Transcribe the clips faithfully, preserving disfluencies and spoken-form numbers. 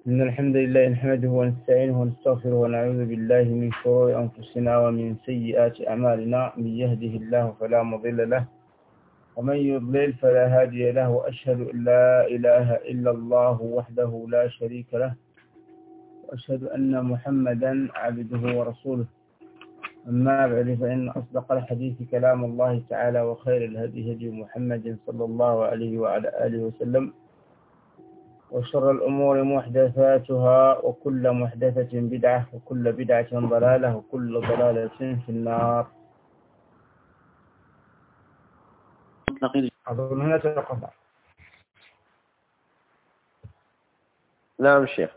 إن الحمد لله نحمده ونستعينه ونستغفره ونعوذ بالله من شرور أنفسنا ومن سيئات أعمالنا. من يهده الله فلا مضل له ومن يضلل فلا هادي له، وأشهد أن لا إله إلا الله وحده لا شريك له، وأشهد أن محمدا عبده ورسوله. أما بعد، فإن أصدق الحديث كلام الله تعالى، وخير الهدي هدي محمد صلى الله عليه وعلى آله وسلم، وشر الأمور محدثاتها، وكل محدثة بدعة، وكل بدعة ضلالة، وكل ضلالة في النار. أظن هنا تقطع. نعم شيخ.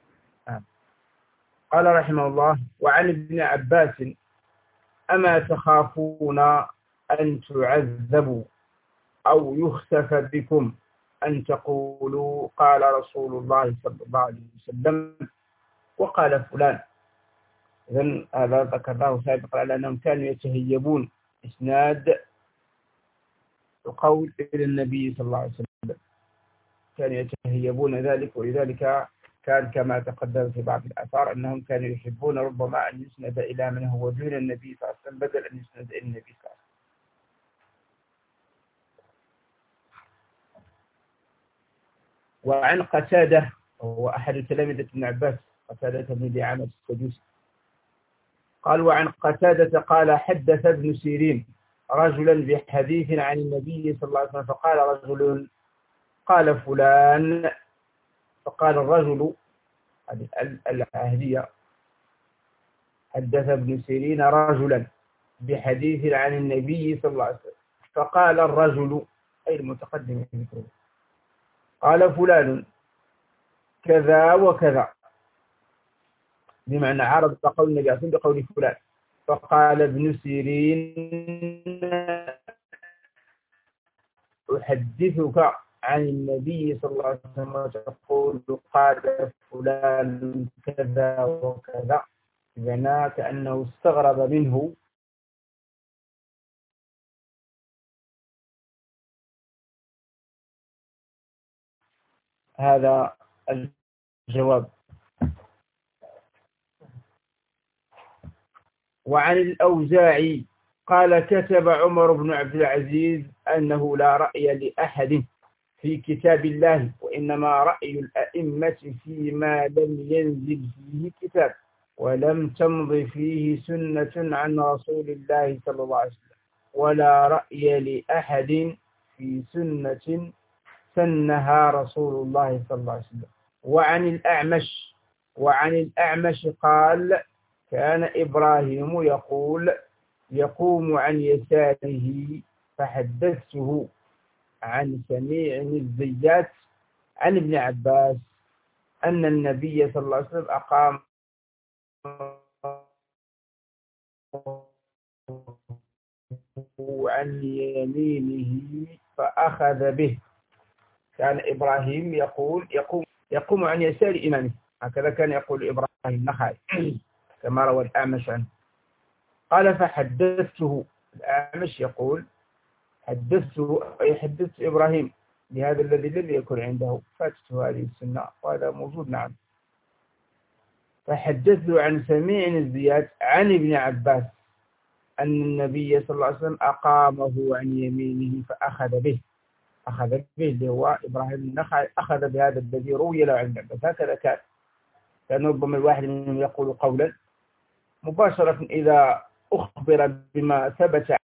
قال رحمه الله: وعن ابن عباس: أما تخافون أن تعذبوا أو يخسف بكم أن تقولوا قال رسول الله صلى الله عليه وسلم وقال فلان. إذن هذا ذكرناه سابقا على أنهم كانوا يتهيبون إسناد القول إلى النبي صلى الله عليه وسلم، كانوا يتهيبون ذلك، ولذلك كان كما تقدم في بعض الآثار أنهم كانوا يحبون ربما أن يسند إلى من هو دون النبي صلى الله عليه وسلم بدل أن يسند إلى النبي صلى الله عليه وسلم. وعن قتادة، وهو أحد تلامذة ابن عباس، قتادة بن دعامة السدوسي، قال: وعن قتادة قال: حدث ابن سيرين رجلا بحديث عن النبي صلى الله عليه وسلم، فقال رجل قال فلان، فقال الرجل، هذه العهدية، حدث ابن سيرين رجلا بحديث عن النبي صلى الله عليه وسلم، فقال الرجل، أي المتقدم ذكره، قال فلان كذا وكذا، بمعنى عرض قول النبي صلى الله عليه وسلم بقول فلان. فقال ابن سيرين: أحدثك عن النبي صلى الله عليه وسلم وتقول قال فلان كذا وكذا، بمعنى كأنه استغرب منه هذا الجواب. وعن الأوزاعي قال: كتب عمر بن عبد العزيز أنه لا رأي لأحد في كتاب الله، وإنما رأي الأئمة فيما لم ينزل فيه كتاب ولم تمض فيه سنة عن رسول الله صلى الله عليه وسلم، ولا رأي لأحد في سنة سنها رسول الله صلى الله عليه وسلم. وعن الأعمش وعن الأعمش قال: كان إبراهيم يقول يقوم عن يساره، فحدثته عن سميع الزيات عن ابن عباس أن النبي صلى الله عليه وسلم أقام عن يمينه فأخذ به. كان إبراهيم يقول يقوم يقوم عن يسار إمامه، هكذا كان يقول إبراهيم النخعي كما روى الأعمش عنه. قال: فحدثته، الأعمش يقول حدثته أي حدثت إبراهيم بهذا الذي لم يكن عنده، فاتته هذه السنة، وهذا موجود. نعم. فحدثته عن سميع الزيات عن ابن عباس أن النبي صلى الله عليه وسلم أقامه عن يمينه فأخذ به. أخذ به اللي هو إبراهيم النخعي، أخذ بهذا الذي روي له عن ابن عباس. هكذا كان كان ربما الواحد منهم يقول قولا مباشرة إذا أخبر بما ثبت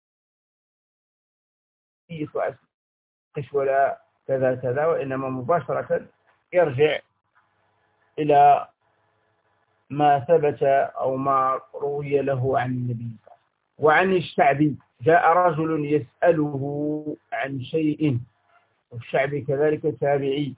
ولا كذا كذا، وإنما مباشرة يرجع إلى ما ثبت أو ما روي له عن النبي. وعن الشعبي: جاء رجل يسأله عن شيء، والشعبي كذلك تابعي،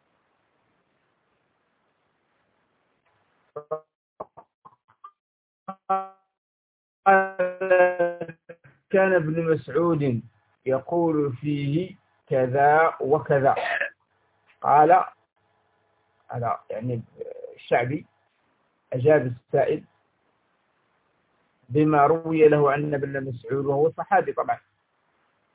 كان ابن مسعود يقول فيه كذا وكذا. قال هذا يعني الشعبي أجاب السائل بما روي له عن ابن مسعود، وهو صحابي طبعا.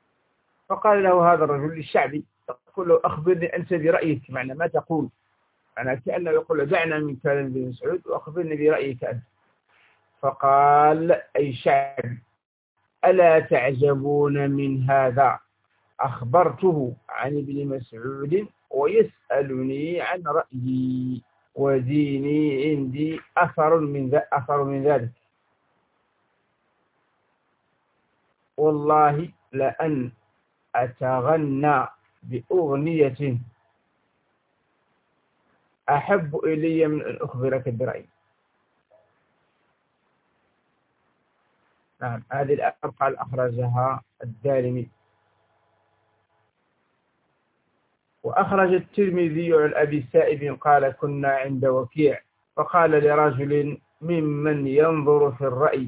فقال له هذا الرجل للشعبي، يقول له: أخبرني أنت برأيك، معنى ما تقول أنا كأنه يقول دعنا من كلام ابن مسعود وأخبرني برأيك أنت. فقال أي شعب ألا تعجبون من هذا؟ أخبرته عن ابن مسعود ويسألني عن رأيي وديني عندي أثر من ذا أثر من ذلك، والله لأن أتغنى بأغنية أحب إلي من أن أخبرك برأيي. نعم، هذه الآية قال أخرجها الدارمي. وأخرج الترمذي عن أبي السائب قال كنا عند وكيع فقال لرجل ممن ينظر في الرأي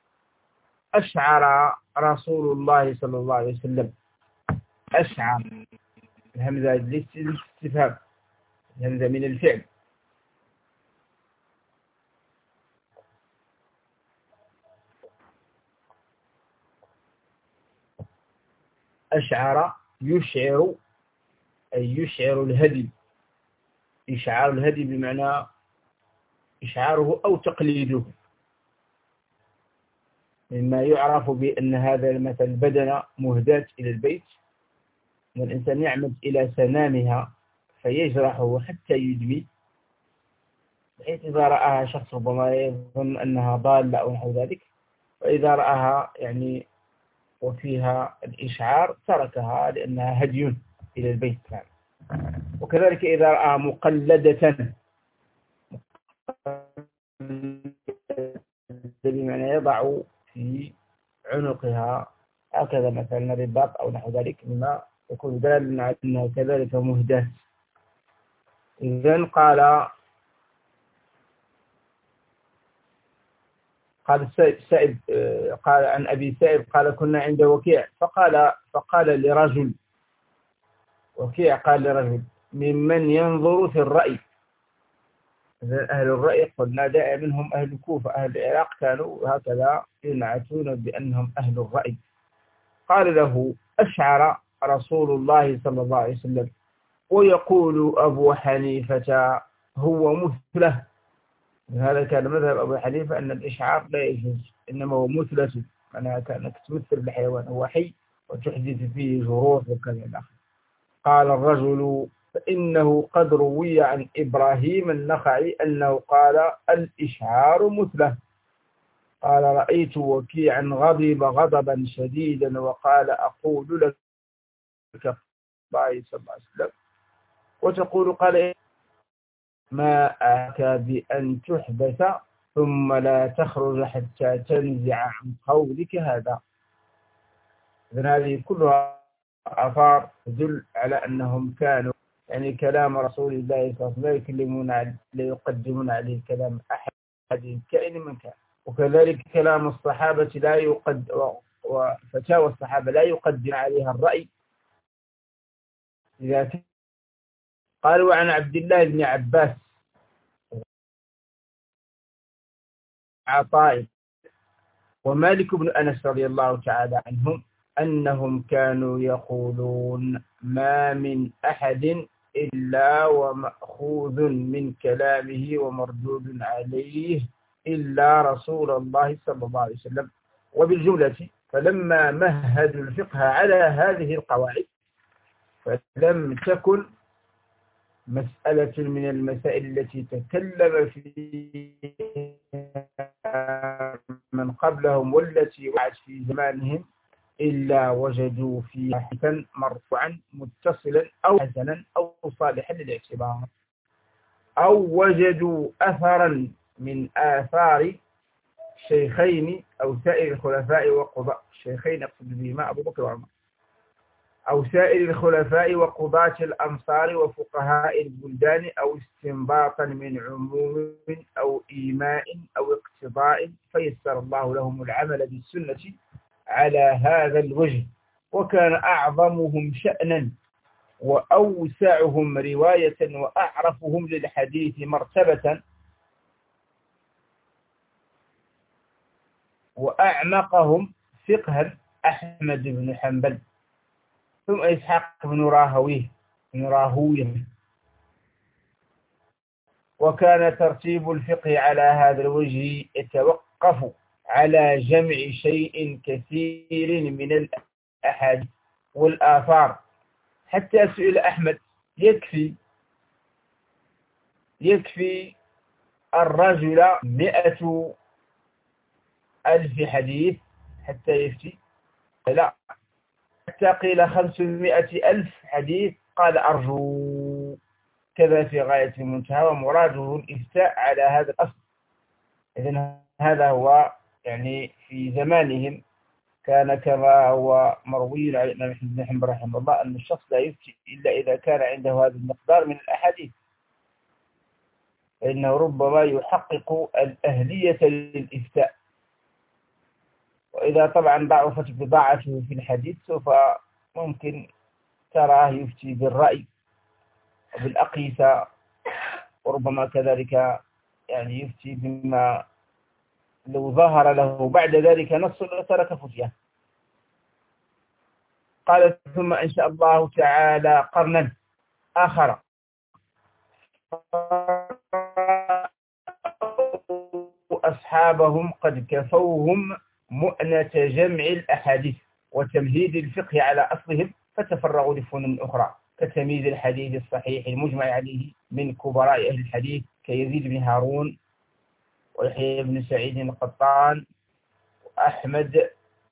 أشعر رسول الله صلى الله عليه وسلم. أشعر، الهمزة للاستفهام، الهمزة من الفعل. أشعر يشعر أي يشعر الهدي، إشعار الهدي بمعنى إشعاره أو تقليده، مما يعرف بأن هذا المثل البدن مهداة إلى البيت والإنسان يعمد إلى سنامها فيجرحه حتى يدمي، بحيث إذا رآها شخص ربما يظن أنها ضالة أو نحو ذلك، وإذا رآها يعني وفيها الإشعار تركها لأنها هدي إلى البيت. وكذلك إذا رأى مقلدة بمعنى يضع في عنقها هكذا مثلا رباط أو نحو ذلك مما يكون دالا على أنها كذلك مهداة. إذن قال قال سائب قال عن أبي سائب قال كنا عند وكيع فقال فقال لرجل، وكيع قال لرجل ممن ينظر في الرأي. أهل الرأي قلنا دائما منهم أهل الكوفة، أهل العراق كانوا هكذا ينعتون بأنهم أهل الرأي. قال له أشعر رسول الله صلى الله عليه وسلم ويقول أبو حنيفة هو مثله. هذا كان مذهب أبو حنيفة أن الإشعار لا يجوز، إنما هو مثلة، أنها كانت تمثل الحيوان، هو حي وتحدث فيه جروح وكذا الآخر. قال الرجل فإنه قد روي عن إبراهيم النخعي أنه قال الإشعار مثله. قال رأيت وكيعا غضب غضبا شديدا وقال أقول لك الله صلى الله عليه وسلم وتقول قال ما أتى بأن تحدث ثم لا تخرج حتى تنزع عن قولك هذا. إذن هذه كلها آثار تدل على أنهم كانوا يعني كلام رسول الله صلى الله عليه وسلم لا يكلمون لا يقدمون عليه كلام أحد كائن من كان. وكذلك كلام الصحابة لا يقد وفتاوى الصحابة لا يقدم عليها الرأي. إذا قالوا عن عبد الله بن عباس عطاء ومالك بن أنس رضي الله تعالى عنهم أنهم كانوا يقولون ما من أحد إلا ومأخوذ من كلامه ومردود عليه إلا رسول الله صلى الله عليه وسلم. وبالجملة فلما مهدوا الفقه على هذه القواعد فلم تكن مسألة من المسائل التي تكلم فيها من قبلهم والتي وقعت في زمانهم إلا وجدوا فيها حديثا مرفوعا متصلا أو حسنا أو صالحا للاعتبار، أو وجدوا أثرا من آثار شيخين أو سائر الخلفاء وقضاء الشيخين أقصد بهما أبو بكر وعمر، أو سائر الخلفاء وقضاة الأمصار وفقهاء البلدان، أو استنباطا من عموم أو إيماء أو اقتضاء فيسر الله لهم العمل بالسنة على هذا الوجه. وكان أعظمهم شأنا وأوسعهم رواية وأعرفهم للحديث مرتبة وأعمقهم فقها أحمد بن حنبل، ثم إسحاق بن راهويه بن راهويه وكان ترتيب الفقه على هذا الوجه يتوقف على جمع شيء كثير من الأحاديث والآثار. حتى سئل أحمد: يكفي يكفي الرجل مئة ألف حديث حتى يفتي؟ لا، حتى قيل خمسمائة ألف حديث قال أرجو. كذا في غاية المنتهى، ومراده الإفتاء على هذا الأصل. إذن هذا هو يعني في زمانهم كان كما هو مروي عن الإمام أحمد بن حنبل رحمه الله أن الشخص لا يفتي إلا إذا كان عنده هذا المقدار من الأحاديث، فإنه ربما يحقق الأهلية للإفتاء. وإذا طبعا ضعفت بضاعته في الحديث سوف ممكن تراه يفتي بالرأي وبالأقيسة، وربما كذلك يعني يفتي بما لو ظهر له بعد ذلك نص لترك فتية. قال: ثم إن شاء الله تعالى قرنا آخر أصحابهم قد كفوهم مؤنة جمع الأحاديث وتمهيد الفقه على أصلهم، فتفرغوا لفنون أخرى كتمييز الحديث الصحيح المجمع عليه من كبراء أهل الحديث كيزيد بن هارون ويحيى بن سعيد القطان وأحمد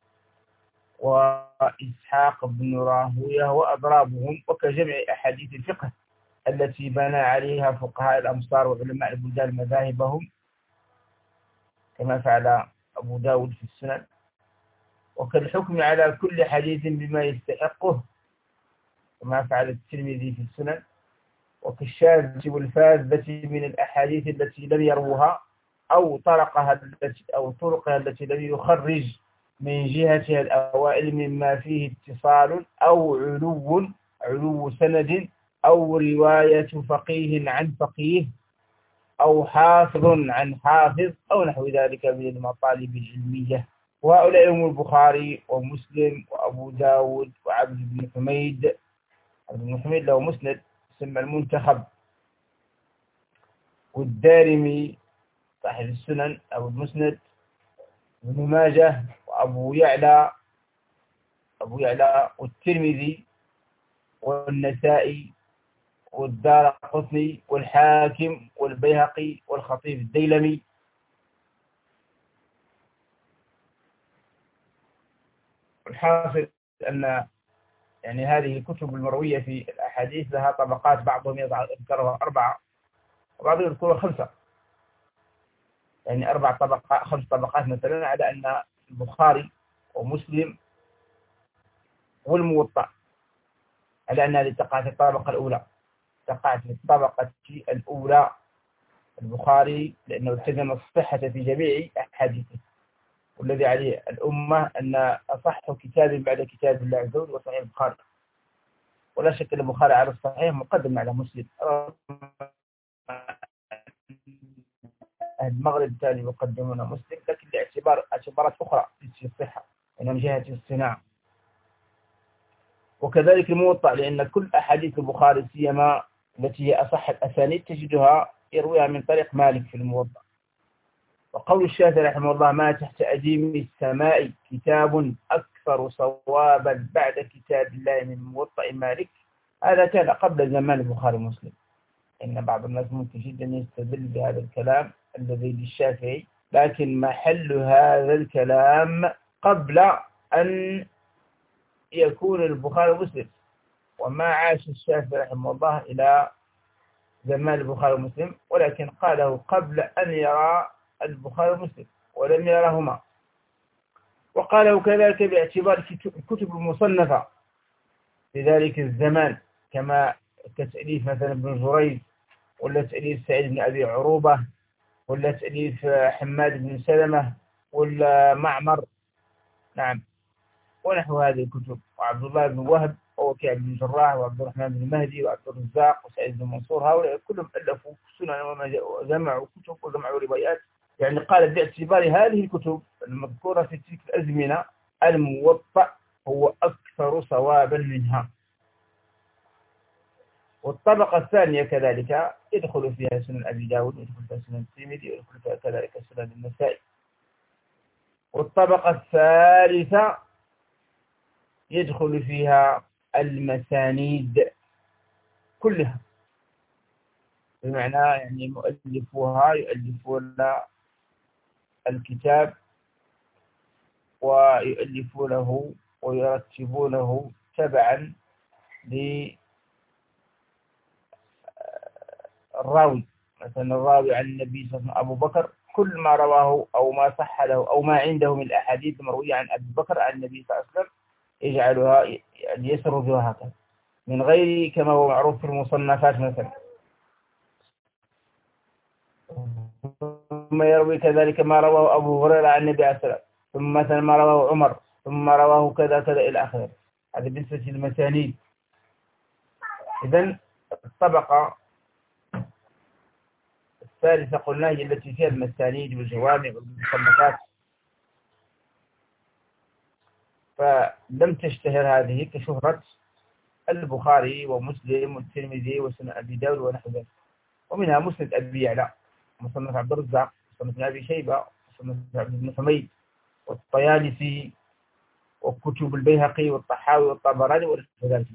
وإسحاق بن راهويه وأضرابهم، وكجمع أحاديث الفقه التي بنى عليها فقهاء الأمصار وعلماء البلدان مذاهبهم كما فعل أبو داود في السنن، وكالحكم على كل حديث بما يستحقه كما فعل الترمذي في السنن، وكالشاذة والفاذة من الأحاديث التي لم يروها أو طرقها التي أو طرقها التي لم يخرج من جهتها الأوائل مما فيه اتصال أو علو علو سند أو رواية فقيه عن فقيه أو حافظ عن حافظ أو نحو ذلك من المطالب العلمية. وهؤلاء هم البخاري ومسلم وأبو داود وعبد بن حميد. عبد بن حميد له مسند يسمى المنتخب، والدارمي صاحب السنن أبو المسند، ابن ماجه وأبو يعلى أبو يعلى والترمذي والنسائي والدارقطني والحاكم والبيهقي والخطيب الديلمي. الحاصل أن يعني هذه الكتب المروية في الأحاديث لها طبقات، بعضهم يذكرها أربعة وبعضهم يذكرها خمسة، يعني أربع طبقات خمس طبقات مثلا، على أن البخاري ومسلم والموطأ على أنها تقع في الطبقة الأولى تقع في الطبقة الأولى البخاري، لأنه التزم الصحة في جميع أحاديثه، والذي عليه الأمة أن أصح كتاب بعد كتاب الله عز وجل وصحيح البخاري، ولا شك أن البخاري على الصحيح مقدم على مسلم. أهل المغرب الثاني يقدمون مسلم، لكن لاعتبار اعتبارات أخرى في الصحة من جهة الصناعة. وكذلك الموطأ، لأن كل أحاديث البخاري سيما التي هي أصح الأسانيد تجدها يرويها من طريق مالك في الموطأ. وقول الشافعي رحمه الله: ما تحت أديم السماء كتاب أكثر صوابا بعد كتاب الله من موطأ مالك. هذا كان قبل زمان البخاري ومسلم. إن بعض الناس ممكن جدا يستدل بهذا الكلام الذي للشافعي، لكن محل هذا الكلام قبل أن يكون البخاري ومسلم، وما عاش الشافعي رحمه الله إلى زمان البخاري ومسلم، ولكن قاله قبل أن يرى البخاري ومسلم ولم يرهما. وقاله كذلك باعتبار الكتب المصنفة في ذلك الزمان، كما كتأليف مثلا ابن جريج، ولا تأليف سعيد بن أبي عروبة، ولا تأليف حماد بن سلمة، ولا معمر، نعم، ونحو هذه الكتب، وعبد الله بن وهب ووكيع بن جراح وعبد الرحمن بن مهدي وعبد الرزاق وسعيد بن منصور. هؤلاء كلهم ألفوا سنن وجمعوا كتب وجمعوا روايات. يعني قال باعتبار هذه الكتب المذكورة في تلك الأزمنة الموطأ هو أكثر صوابا منها. والطبقة الثانية كذلك يدخل فيها سنن أبي داود، يدخل فيها سنن الترمذي، يدخل فيها كذلك سنن النسائي. والطبقة الثالثة يدخل فيها المسانيد كلها، بمعنى يعني مؤلفوها يؤلفون الكتاب ويؤلفونه ويرتبونه تبعا للراوي. مثلا الراوي عن النبي صلى الله عليه وسلم أبو بكر، كل ما رواه أو ما صح له أو ما عنده من الأحاديث المروية عن أبي بكر عن النبي صلى الله عليه وسلم يجعلها يعني يسردها هكذا من غير كما هو معروف في المصنفات مثلا. ثم يروي كذلك ما رواه أبو هريرة عن النبي عليه الصلاة والسلام، ثم مثلا ما رواه عمر، ثم رواه كذا كذا إلى آخره. هذا بالنسبة للمسانيد. إذن الطبقة الثالثة قلنا هي التي فيها المسانيد والجوامع والمصنفات، فلم تشتهر هذه كشهرة البخاري ومسلم والترمذي وسنن أبي داود ونحو ذلك. ومنها مسند أبي يعلى، مصنف عبد الرزاق، مصنف أبي شيبة، مصنف عبد بن حميد والطيالسي، وكتب البيهقي والطحاوي والطبراني ونحو ذلك.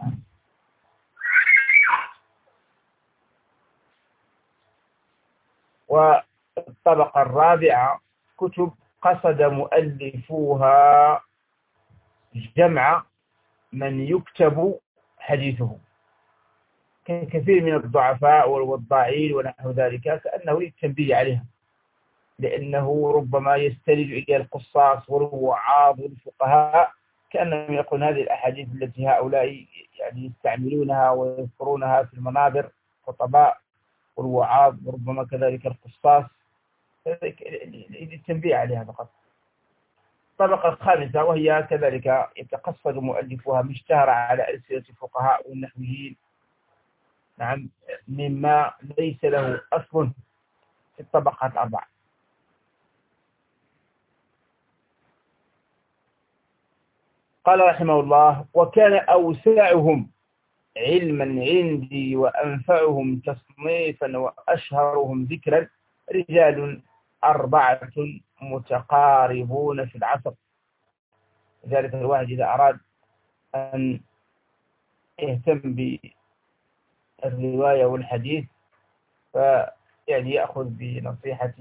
والطبقة الرابعة كتب قصد مؤلفوها جمع من يكتب حديثه، كثير من الضعفاء والوضاعين ونحو ذلك، كأنه للتنبيه عليها، لأنه ربما يستند إلى القصاص والوعاظ والفقهاء، كأنهم يقولون هذه الأحاديث التي هؤلاء يعني يستعملونها ويذكرونها في المنابر، خطباء والوعاظ وربما كذلك القصاص، للتنبيه عليها فقط. الطبقة الخامسة وهي كذلك يتقصد مؤلفها ما اشتهر على ألسنة الفقهاء والنحويين، نعم، مما ليس له أصل في الطبقات الأربعة. قال رحمه الله: وكان أوسعهم علما عندي وأنفعهم تصنيفا وأشهرهم ذكرا رجال أربعة متقاربون في العصر. لذلك الواحد إذا أراد أن يهتم بالرواية والحديث فيعني يأخذ بنصيحة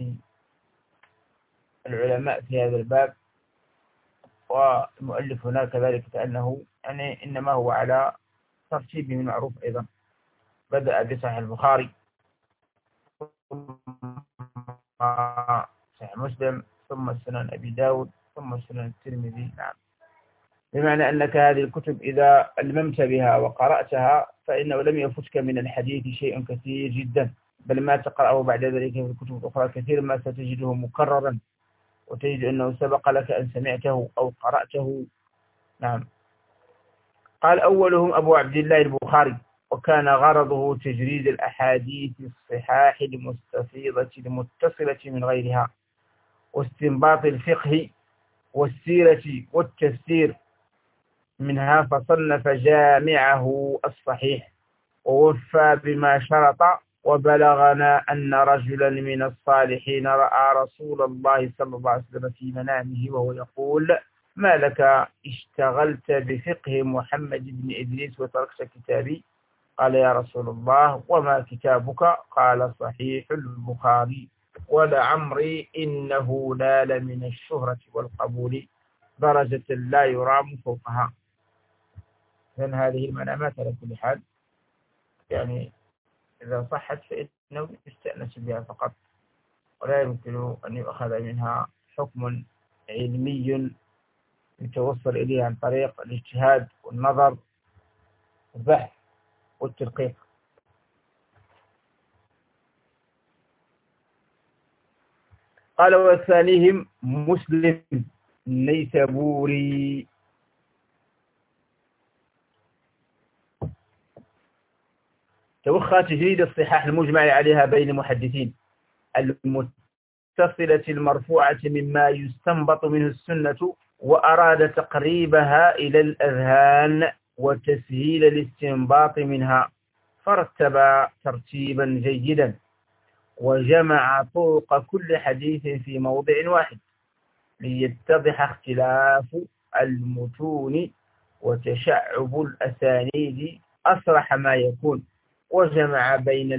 العلماء في هذا الباب، والمؤلف هنا كذلك كأنه يعني إنما هو على ترتيب من معروف أيضا. بدأ بصحيح البخاري ثم صحيح مسلم ثم سنن أبي داود ثم سنن الترمذي. نعم، بمعنى أنك هذه الكتب إذا ألممت بها وقرأتها فإنه لم يفتك من الحديث شيء كثير جدا، بل ما تقرأه بعد ذلك في الكتب الأخرى كثير ما ستجده مكررا، وتجد أنه سبق لك أن سمعته أو قرأته. نعم. قال: أولهم أبو عبد الله البخاري، وكان غرضه تجريد الأحاديث الصحاح المستفيضة المتصلة من غيرها، واستنباط الفقه والسيرة والتفسير منها، فصنف جامعه الصحيح ووفى بما شرط. وبلغنا أن رجلا من الصالحين رأى رسول الله صلى الله عليه وسلم في منامه وهو يقول: ما لك اشتغلت بفقه محمد بن إدريس وتركت كتابي؟ قال: يا رسول الله وما كتابك؟ قال: صحيح البخاري. ولعمري إنه نال من الشهرة والقبول درجة لا يرام فوقها. إذن هذه المنامات على كل حال يعني إذا صحت فإنه يستأنس بها فقط، ولا يمكن أن يؤخذ منها حكم علمي يتوصل إليه عن طريق الاجتهاد والنظر والبحث والتدقيق. قال: وثانيهم مسلم النيسابوري. توخى تجريد الصحاح المجمع عليها بين المحدثين المتصلة المرفوعة مما يستنبط منه السنة، وأراد تقريبها إلى الأذهان وتسهيل الاستنباط منها، فرتب ترتيبا جيدا وجمع طرق كل حديث في موضع واحد ليتضح اختلاف المتون وتشعب الأسانيد أصرح ما يكون، وجمع بين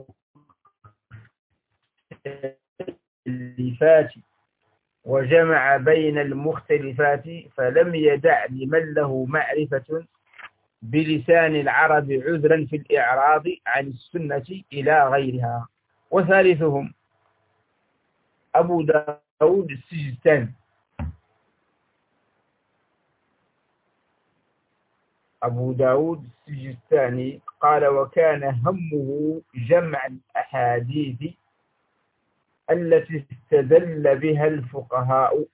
المختلفات وجمع بين المختلفات فلم يدع لمن له معرفة بلسان العرب عذرا في الإعراض عن السنة إلى غيرها. وثالثهم أبو داود السجستاني أبو داود السجستاني قال: وكان همه جمع الأحاديث التي استدل بها الفقهاء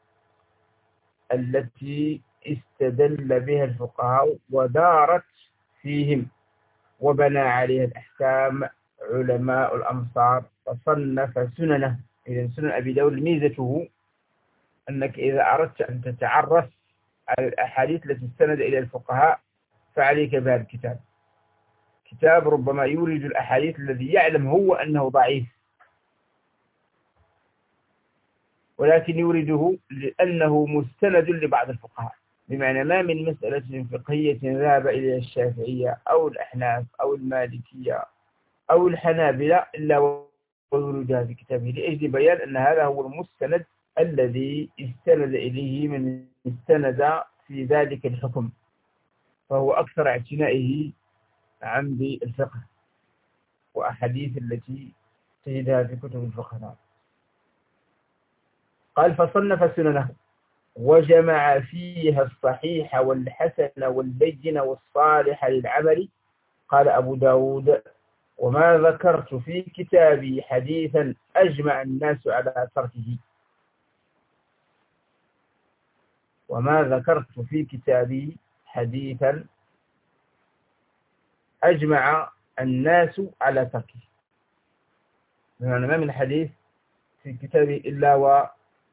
التي استدل بها الفقهاء ودارت فيهم وبنى عليها الأحكام علماء الأمصار فصنف سننه. إذن سنن أبي داود ميزته أنك إذا أردت أن تتعرف على الأحاديث التي استند إلى الفقهاء فعليك بهذا الكتاب. كتاب ربما يورد الأحاديث الذي يعلم هو أنه ضعيف، ولكن يورده لأنه مستند لبعض الفقهاء، بمعنى ما من مسألة فقهية ذهب إلى الشافعية أو الأحناف أو المالكية أو الحنابلة إلا ويوردها في كتابه لأجل بيان أن هذا هو المستند الذي استند إليه من استند في ذلك الحكم، فهو أكثر اعتنائه عن بالفقه وأحاديث التي تجدها في كتب الفقه. قال: فصنف سننه وجمع فيها الصحيح والحسن والبين والصالح للعمل. قال أبو داود: وما ذكرت في كتابي حديثا أجمع الناس على تركه وما ذكرت في كتابي حديثا أجمع الناس على تركه، بمعنى ما من حديث في كتابي إلا وعمل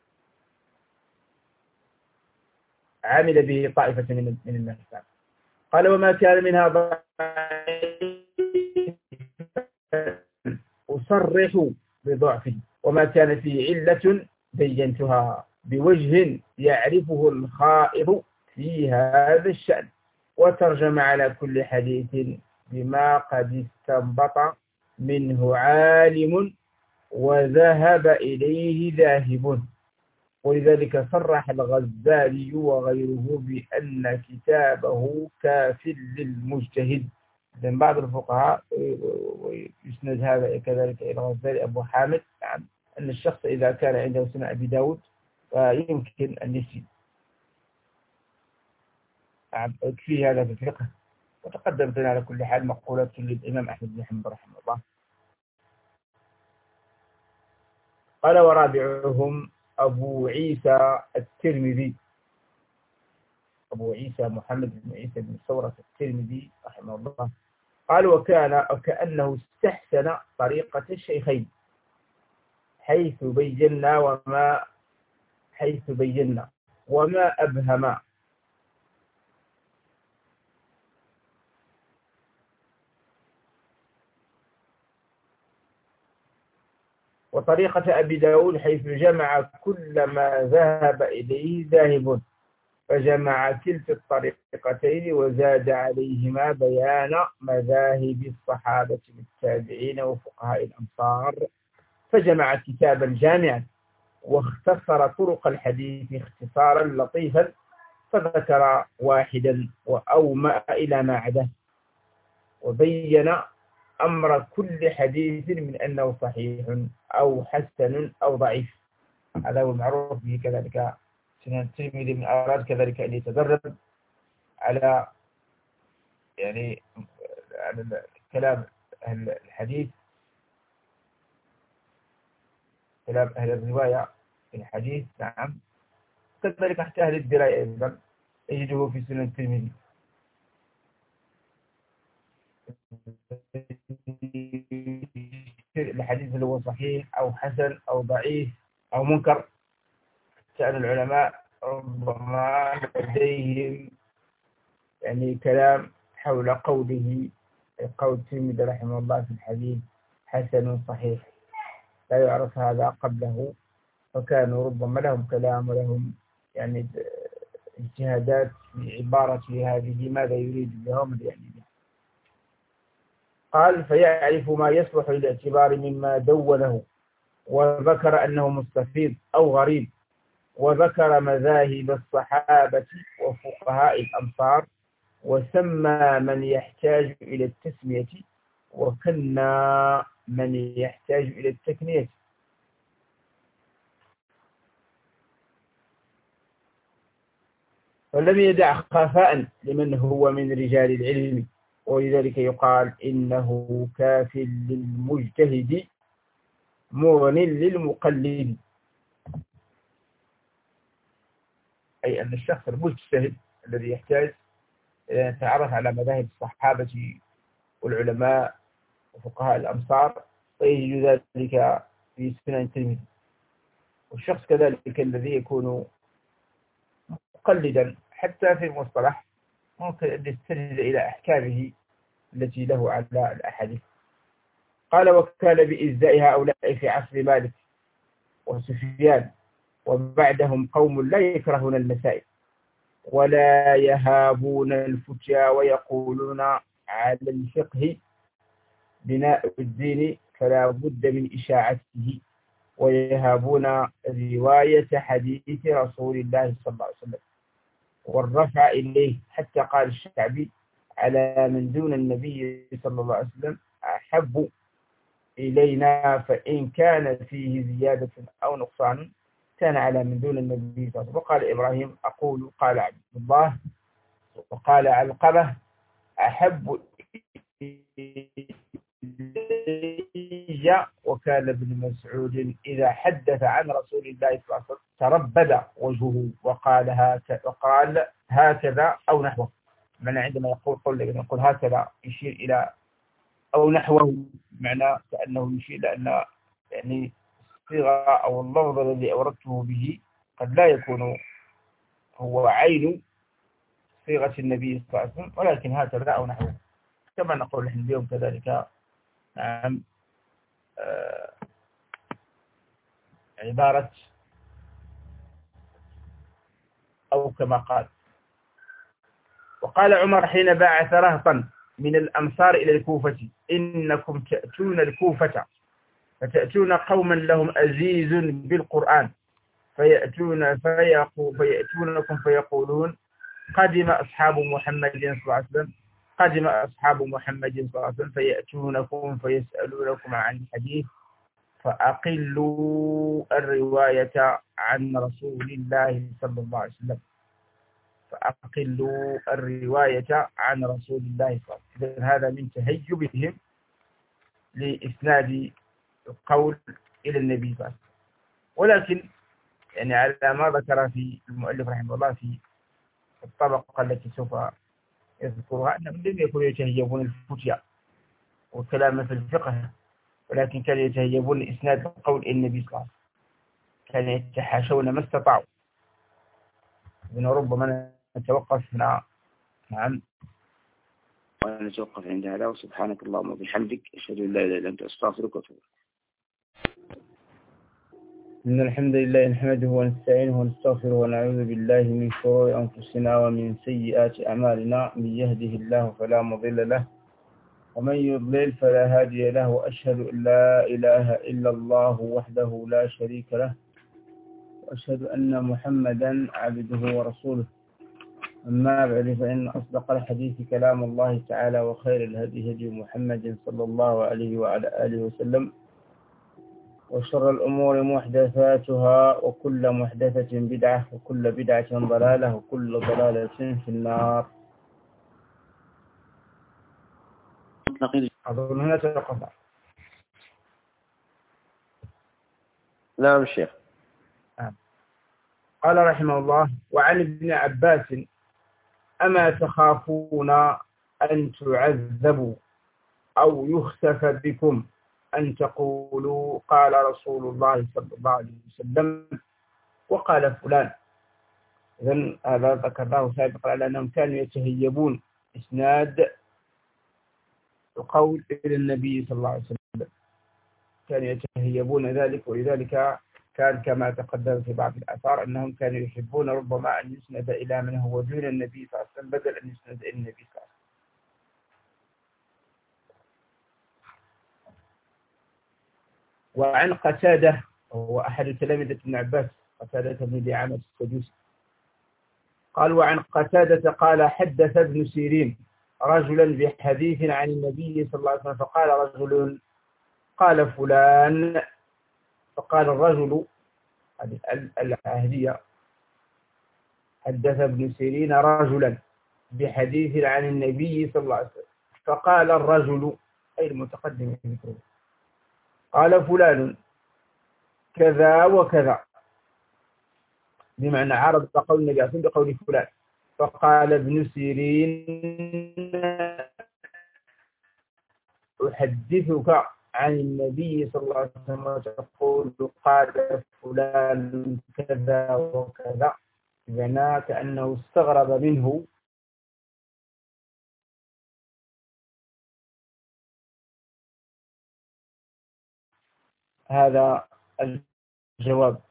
به طائفة من من الناس. قال: وما كان منها أصرح بضعفه وما كان فيه علة بينتها بوجه يعرفه الخائض في هذا الشأن، وترجم على كل حديث بما قد استنبط منه عالم وذهب إليه ذاهب. ولذلك صرح الغزالي وغيره بأن كتابه كاف للمجتهد. لأن بعض الفقهاء يسند هذا كذلك إلى الغزالي أبو حامد عن أن الشخص إذا كان عنده سنن أبي داود فيمكن أن يسجد يكفيه هذا في الفقه. وتقدمت لنا على كل حال مقولة للإمام أحمد بن حنبل رحمه الله. قال: ورابعهم أبو عيسى الترمذي أبو عيسى محمد بن عيسى بن ثورة الترمذي رحمه الله. قال: وكان وكأنه استحسن طريقة الشيخين حيث بينا وما حيث بينا وما أبهم وطريقة أبي داود حيث جمع كل ما ذهب إليه ذاهب، فجمع كلتا الطريقتين وزاد عليهما بيان مذاهب الصحابة والتابعين وفقهاء الأمصار، فجمع كتابا جامعا واختصر طرق الحديث اختصارا لطيفا، فذكر واحدا وأومأ إلى ما عداه، وبين أمر كل حديث من أنه صحيح أو حسن أو ضعيف. هذا هو المعروف به. كذلك سنن الترمذي من أراد كذلك أن يتدرب على يعني على كلام أهل الحديث، كلام أهل الرواية في الحديث. نعم. كذلك حتى أهل الدراية أيضا يجده في سنن الترمذي. الحديث اللي هو صحيح أو حسن أو ضعيف أو منكر، كان العلماء ربما لديهم يعني كلام حول قوله قول الترمذي رحمه الله في الحديث حسن صحيح، لا يعرف هذا قبله، فكانوا ربما لهم كلام ولهم يعني اجتهادات في عبارة هذه ماذا يريد بها وماذا يعني بها. قال فيعرف ما يصلح للاعتبار مما دونه، وذكر أنه مستفيض أو غريب، وذكر مذاهب الصحابة وفقهاء الأمصار، وسمى من يحتاج إلى التسمية، وكنا من يحتاج إلى التكنية. ولم يدع خفاء لمن هو من رجال العلم، ولذلك يقال إنه كاف للمجتهد مغن للمقلد، أي أن الشخص المجتهد الذي يحتاج إلى أن يتعرف على مذاهب الصحابة والعلماء وفقهاء الأمصار ويجد ذلك في سنن الترمذي. والشخص كذلك الذي يكون مقلدا حتى في المصطلح ممكن أن يستند إلى أحكامه التي له على الأحاديث. قال وكان بإزاء هؤلاء في عصر مالك وسفيان وبعدهم قوم لا يكرهون المسائل ولا يهابون الفتيا، ويقولون على الفقه بناء الدين فلا بد من إشاعته، ويهابون رواية حديث رسول الله صلى الله عليه وسلم والرفع إليه، حتى قال الشعبي على من دون النبي صلى الله عليه وسلم أحب إلينا، فإن كان فيه زيادة أو نقصان كان على من دون النبي صلى الله عليه وسلم. وقال إبراهيم أقول قال عبد الله وقال علقمة أحب إلي، وكان ابن مسعود إذا حدث عن رسول الله صلى الله عليه وسلم تربد وجهه وقال هكذا, وقال هكذا أو نحوه. معنى عندما يقول قل يقول هكذا يشير إلى أو نحوه، معنى كأنه يشير لأن يعني الصيغة أو اللفظ الذي أوردته به قد لا يكون هو عين صيغة النبي صلى الله عليه وسلم، ولكن هكذا أو نحوه، كما نقول نحن اليوم كذلك. نعم آه عبارة أو كما قال. وقال عمر حين بعث رهطا من الأمصار إلى الكوفة إنكم تأتون الكوفة فتأتون قوما لهم أزيز بالقرآن، فيأتون فيقو فيأتونكم فيقولون قدم أصحاب محمد صلى الله عليه وسلم قدم أصحاب محمد صلى الله عليه وسلم، فيأتونكم فيسألونكم عن الحديث فأقلوا الرواية عن رسول الله صلى الله عليه وسلم فأقلوا الرواية عن رسول الله صلى الله عليه وسلم. هذا من تهيبهم لإسناد القول إلى النبي صلى الله عليه وسلم. ولكن يعني على ما ذكر في المؤلف رحمه الله في الطبقة التي سوف يذكرها أنهم لم يكونوا يتهيبون الفتيا والكلام في الفقه، ولكن كانوا يتهيبون إسناد قول النبي صلى الله عليه وسلم، كانوا يتحاشون ما استطاعوا. إذن ربما نتوقف هنا. نعم ونتوقف عند هذا، وسبحانك اللهم وبحمدك أشهد أن لا إله إلا أنت أستغفرك وأتوب إليك. إن الحمد لله نحمده ونستعينه ونستغفره ونعوذ بالله من شرور أنفسنا ومن سيئات أعمالنا، من يهده الله فلا مضل له ومن يضلل فلا هادي له، وأشهد أن لا إله إلا الله وحده لا شريك له، وأشهد أن محمدا عبده ورسوله. أما بعد، فإن أصدق الحديث كلام الله تعالى، وخير الهدي هدي محمد صلى الله عليه وعلى آله وسلم، وشر الأمور محدثاتها، وكل محدثة بدعة، وكل بدعة ضلالة، وكل ضلالة في النار. أظن هنا توقف. نعم شيخ. قال رحمه الله: وعن ابن عباس: أما تخافون أن تعذبوا أو يخسف بكم أن تقولوا قال رسول الله صلى الله عليه وسلم وقال فلان. إذن هذا ذكرناه سابقا على أنهم كانوا يتهيبون إسناد القول إلى النبي صلى الله عليه وسلم، كانوا يتهيبون ذلك. ولذلك كان كما تقدم في بعض الآثار أنهم كانوا يحبون ربما أن يسند إلى من هو دون النبي صلى الله عليه وسلم بدل أن يسند إلى النبي صلى الله عليه وسلم. وعن قتادة، هو أحد تلامذة ابن عباس، قتادة بن دعامة السدوسي، قال: وعن قتادة قال: حدث ابن سيرين رجلا بحديث عن النبي صلى الله عليه وسلم، فقال رجل: قال فلان، فقال الرجل، هذه العهدية، حدث ابن سيرين رجلا بحديث عن النبي صلى الله عليه وسلم، فقال الرجل، أي المتقدم ذكره، قال فلان كذا وكذا، بمعنى عرض قول النبي صلى الله عليه وسلم بقول فلان. فقال ابن سيرين: أحدثك عن النبي صلى الله عليه وسلم وتقول قال فلان كذا وكذا، بمعنى كأنه استغرب منه هذا الجواب.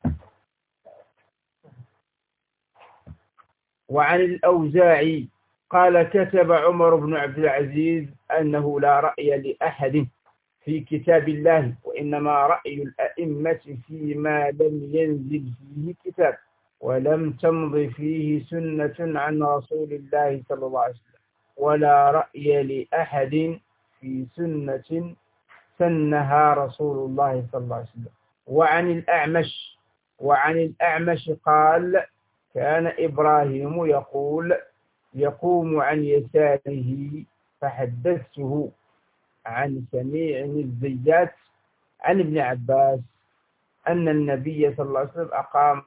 وعن الأوزاعي قال: كتب عمر بن عبد العزيز أنه لا رأي لأحد في كتاب الله، وإنما رأي الأئمة فيما لم ينزل فيه كتاب ولم تمض فيه سنة عن رسول الله صلى الله عليه وسلم، ولا رأي لأحد في سنة سنها رسول الله صلى الله عليه وسلم. وعن الأعمش وعن الأعمش قال: كان إبراهيم يقول يقوم عن يساره، فحدثته عن سميع الزيات عن ابن عباس أن النبي صلى الله عليه وسلم أقام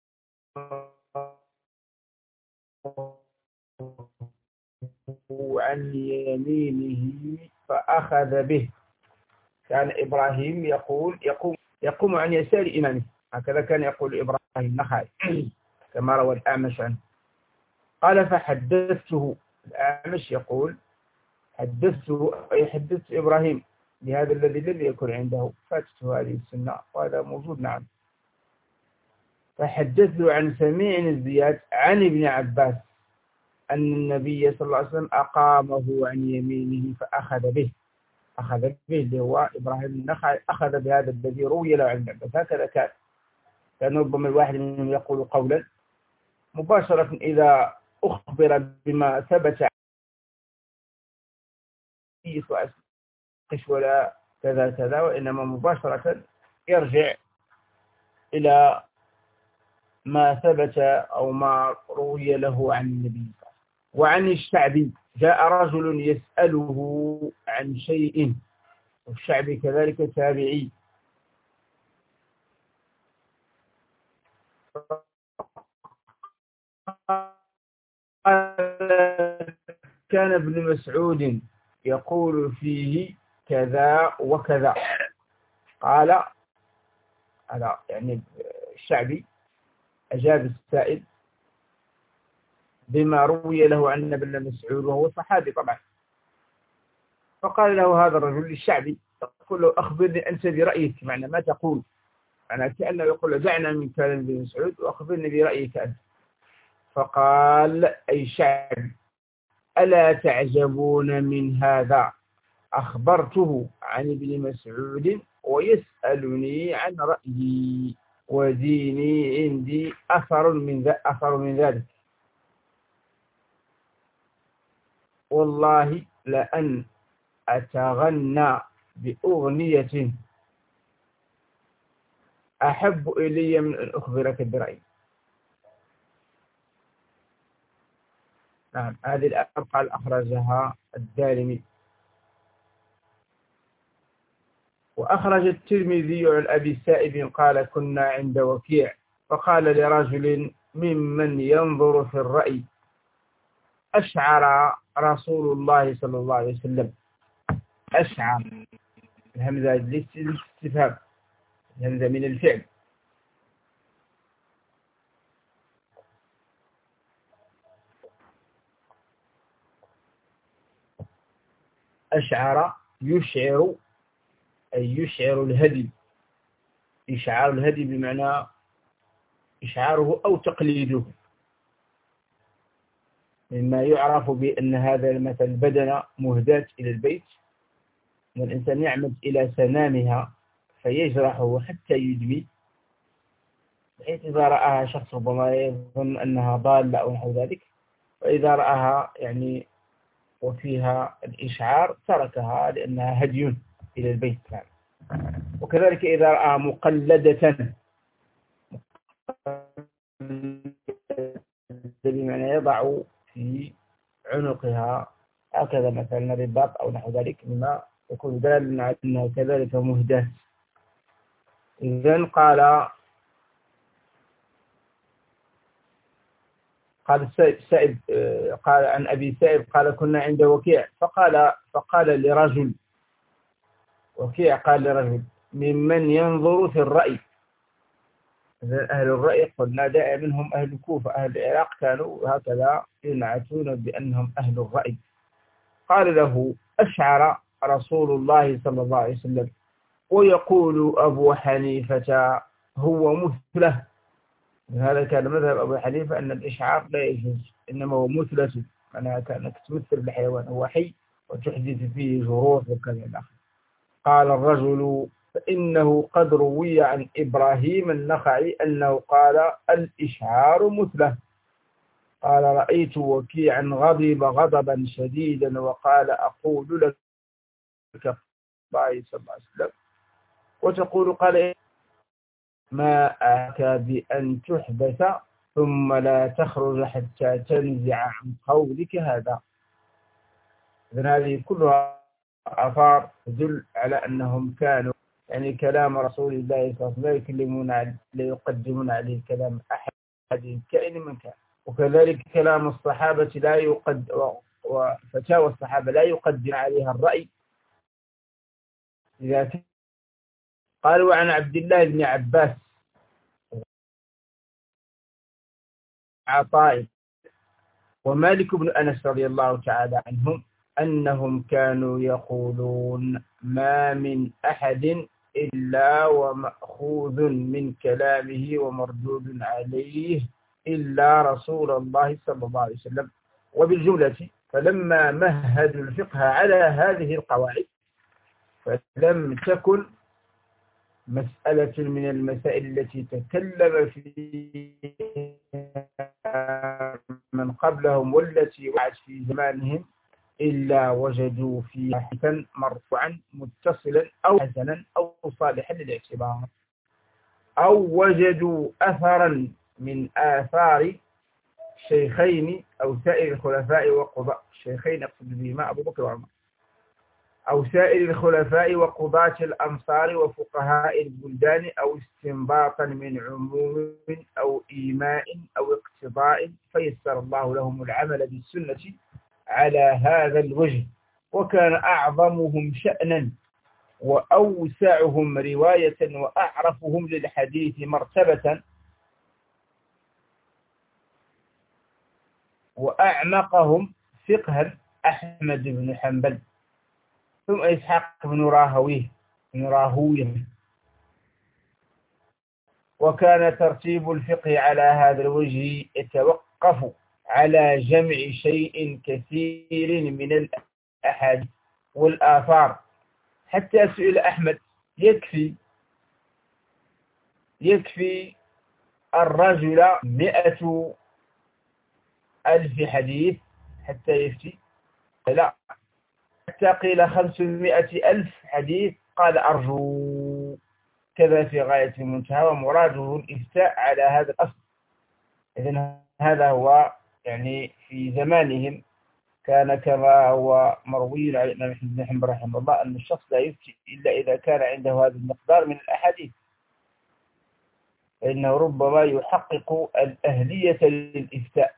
عن يمينه فأخذ به. كان إبراهيم يقول يقوم يقوم عن يسار إمامه، هكذا كان يقول إبراهيم النخعي كما روى الأعمش عنه. قال: فحدثته، الأعمش يقول حدثته أي حدثت إبراهيم بهذا الذي لم يكن عنده، فاتته هذه السنة، وهذا موجود. نعم. فحدثته عن سميع الزيات عن ابن عباس أن النبي صلى الله عليه وسلم أقامه عن يمينه فأخذ به. أخذ به اللي هو إبراهيم النخعي، أخذ بهذا الذي روي له عن ابن عباس. هكذا كان كان ربما الواحد منهم يقول قولا مباشرة إذا أخبر بما ثبت فيه قش ولا كذا كذا، وإنما مباشرة يرجع إلى ما ثبت أو ما روي له عن النبي. وعن الشعبي جاء رجل يسأله عن شيء، والشعبي كذلك تابعي، كان ابن مسعود يقول فيه كذا وكذا. قال هذا يعني الشعبي أجاب السائل بما روي له عن ابن مسعود وهو صحابي طبعا. فقال له هذا الرجل للشعبي، يقول له: أخبرني أنت برأيك، معنى ما تقول، معنى كأنه يقول: دعنا من كلام ابن مسعود وأخبرني برأيك أنت. فقال أي شعبي: ألا تعجبون من هذا؟ أخبرته عن ابن مسعود ويسألني عن رأيي، وديني عندي أثر من ذا أثر من ذلك، والله لأن أتغنى بأغنية أحب إلي من أن أخبرك برأيي. نعم، هذه الآية قال أخرجها الدارمي. وأخرج الترمذي عن أبي السائب قال: كنا عند وكيع، فقال لرجل ممن ينظر في الرأي: أشعر رسول الله صلى الله عليه وسلم. أشعر، الهمزة للاستفهام، الهمزة من الفعل. أشعر يشعر، أي يشعر الهدي. إشعار الهدي بمعنى إشعاره أو تقليده، مما يعرف بأن هذا المثل بدن مهداة إلى البيت، أن الإنسان يعمد إلى سنامها فيجرحه حتى يدمي، بحيث إذا رآها شخص ربما يظن أنها ضالة أو نحو ذلك، وإذا رآها يعني وفيها الإشعار تركها لأنها هدي إلى البيت. وكذلك إذا رأى مقلدة، بمعنى يضع في عنقها هكذا مثلا رباط أو نحو ذلك، مما يكون دالا على أنه كذلك مهداة. إذن قال قال السائب قال عن أبي سائب قال كنا عند وكيع فقال فقال لرجل، وكيع قال لرجل ممن ينظر في الرأي. أهل الرأي قلنا دائما منهم أهل الكوفة، أهل العراق كانوا هكذا ينعتون بأنهم أهل الرأي. قال له أشعر رسول الله صلى الله عليه وسلم ويقول أبو حنيفة هو مثله. هذا كان مذهب أبو حنيفة أن الإشعار لا يجوز، إنما هو مثلة، أنها كانت تمثل الحيوان هو حي وتحدث فيه جروح وكذا الآخر. قال الرجل فإنه قد روي عن إبراهيم النخعي أنه قال الإشعار مثله. قال رأيت وكيعا غضب غضبا شديدا وقال أقول لك الله صلى الله عليه وسلم وتقول قال ما آك بأن تحبس ثم لا تخرج حتى تنزع عن قولك هذا. إذن هذه كلها آثار تدل على أنهم كانوا يعني كلام رسول الله صلى الله عليه وسلم لا يكلمون عليه، لا يقدمون عليه كلام أحد كائن من كان. وكذلك كلام الصحابة لا يقد وفتاوى الصحابة لا يقدم عليها الرأي. إذا قالوا عن عبد الله بن عباس عطاء ومالك بن أنس رضي الله تعالى عنهم أنهم كانوا يقولون ما من أحد إلا ومأخوذ من كلامه ومردود عليه إلا رسول الله صلى الله عليه وسلم. وبالجملة فلما مهدوا الفقه على هذه القواعد فلم تكن مسألة من المسائل التي تكلم فيها من قبلهم والتي وقعت في زمانهم إلا وجدوا فيها حديثا مرفوعا متصلا أو حسنا أو صالحا للاعتبار، أو وجدوا أثرا من آثار شيخين أو سائر الخلفاء وقضاء الشيخين أقصد بهما أبو بكر وعمر، أو سائر الخلفاء وقضاة الأمصار وفقهاء البلدان، أو استنباطا من عموم أو إيماء أو اقتضاء فيسر الله لهم العمل بالسنة على هذا الوجه. وكان أعظمهم شأنا وأوسعهم رواية وأعرفهم للحديث مرتبة وأعمقهم فقها أحمد بن حنبل، ثم إسحاق بن راهويه بن راهويه. وكان ترتيب الفقه على هذا الوجه يتوقف على جمع شيء كثير من الأحاديث والآثار. حتى سئل أحمد يكفي يكفي الرجل مئة ألف حديث حتى يفتي؟ لا، حتى قيل خمسمائة ألف حديث قال أرجو. كذا في غاية المنتهى، ومراده الإفتاء على هذا الأصل. إذن هذا هو يعني في زمانهم كان كما هو مروي عن الإمام أحمد بن حنبل رحمه الله أن الشخص لا يفتي إلا إذا كان عنده هذا المقدار من الأحاديث، فإنه ربما يحقق الأهلية للإفتاء.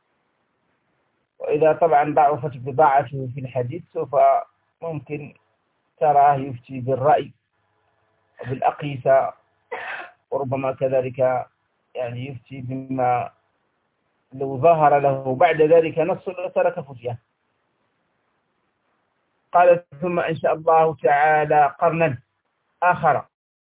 وإذا طبعا ضعفت بضاعته في الحديث سوف ممكن تراه يفتي بالرأي وبالأقيسة، وربما كذلك يعني يفتي بما لو ظهر له بعد ذلك نص ترك فتية. قال ثم أنشأ الله تعالى قرنا آخر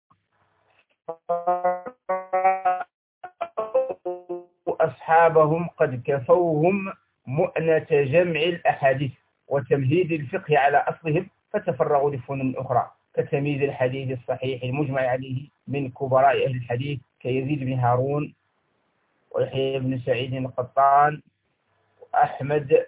أصحابهم قد كفوهم مؤنة جمع الأحاديث وتمهيد الفقه على أصلهم، فتفرغوا لفنون أخرى كتمييز الحديث الصحيح المجمع عليه من كبراء أهل الحديث كيزيد بن هارون ويحيى بن سعيد القطان وأحمد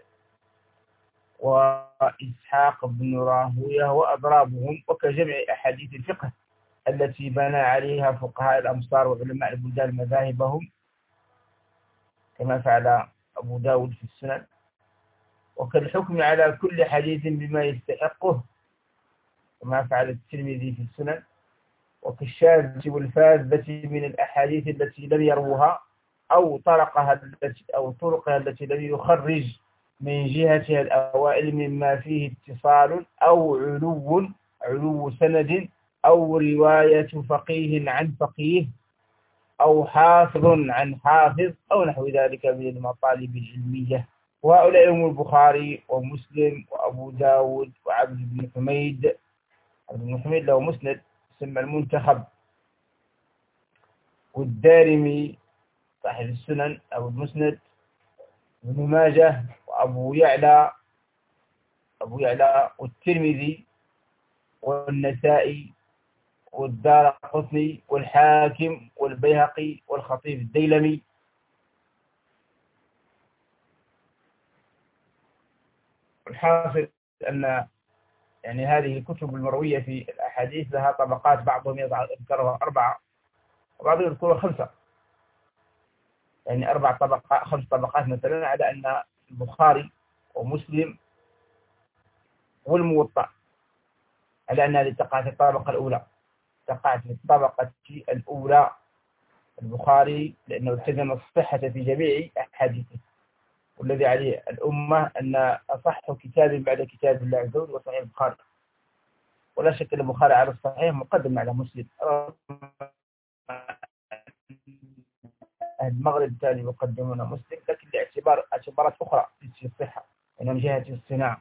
وإسحاق بن راهويه وأضرابهم، وكجمع أحاديث الفقه التي بنى عليها فقهاء الأمصار وعلماء البلدان مذاهبهم كما فعل أبو داود في السنن، وكالحكم على كل حديث بما يستحقه كما فعل الترمذي في السنن، وكالشاذ والفاذة من الأحاديث التي لم يروها أو طرقها التي أو طرقها التي لم يخرج من جهتها الأوائل مما فيه اتصال أو علو علو سند أو رواية فقيه عن فقيه أو حافظ عن حافظ أو نحو ذلك من المطالب العلمية. وهؤلاء هم البخاري ومسلم وأبو داود وعبد بن حميد. عبد بن حميد له مسند يسمى المنتخب، والدارمي صاحب السنن أو المسند، ابن ماجه وأبو يعلى أبو يعلى والترمذي والنسائي والدارقطني والحاكم والبيهقي والخطيب الديلمي. الحاصل أن يعني هذه الكتب المروية في الأحاديث لها طبقات، بعضهم يذكرها أربعة وبعضهم يذكرها خمسة، يعني أربع طبقات خمس طبقات مثلا، على أن البخاري ومسلم والموطأ على أنها تقع في الطبقة الأولى، تقع في الطبقة الأولى البخاري لأنه التزم الصحة في جميع أحاديثه، والذي عليه الأمة أن أصح كتاب بعد كتاب الله عز وجل وصحيح البخاري، ولا شك أن البخاري على الصحيح مقدم على مسلم. أهل المغرب الثاني يقدمون مسلم لكن لاعتبار اعتبارات أخرى في الصحة من جهة الصناعة،